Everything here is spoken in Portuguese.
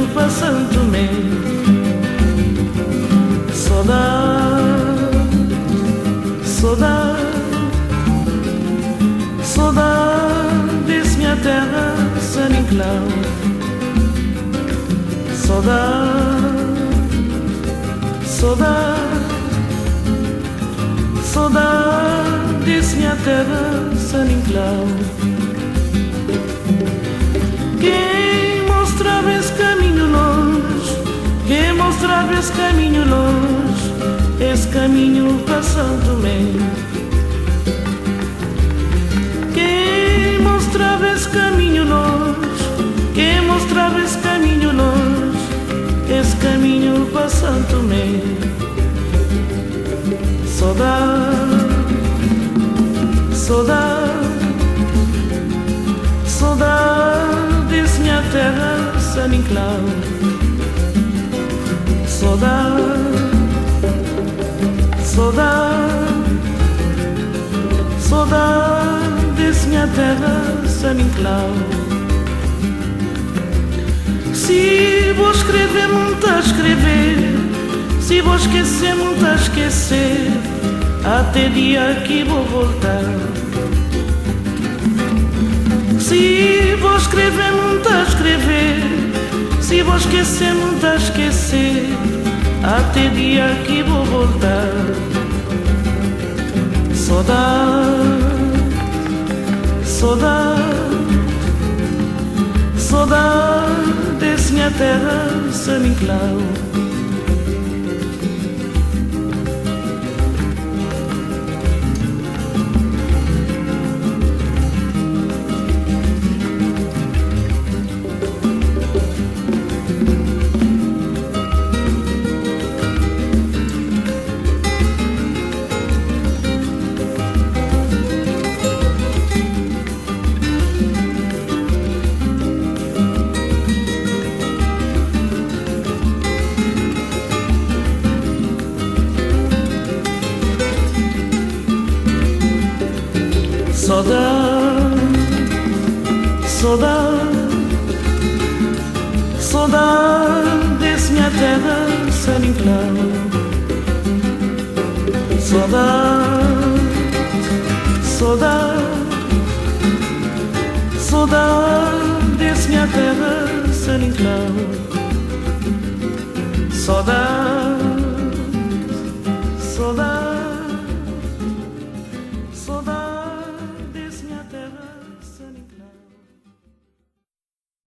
passando-me. Saudade, saudade, saudade desse minha terra sem enclau. Saudade, saudade, saudade desse minha terra sem enclau. Quem mostrava esse caminho longe, quem mostrava esse caminho longe, esse caminho passando-me. Quem mostrava esse caminho longe, quem mostrava esse caminho longe, esse caminho passando-me. Saudade, saudade, saudade desse minha terra sem enclau. Saudade, saudade, saudade desse minha terra sem enclau. Se vou escrever, muito a escrever, se vou esquecer, muito a esquecer, até dia que vou voltar. Se vou escrever, muito a escrever, se vou esquecer, muito a esquecer, até dia que vou voltar. Saudade, saudade, saudade desse minha terra sem enclau. Saudade, saudade, saudade desse minha terra sem enclau. Saudade,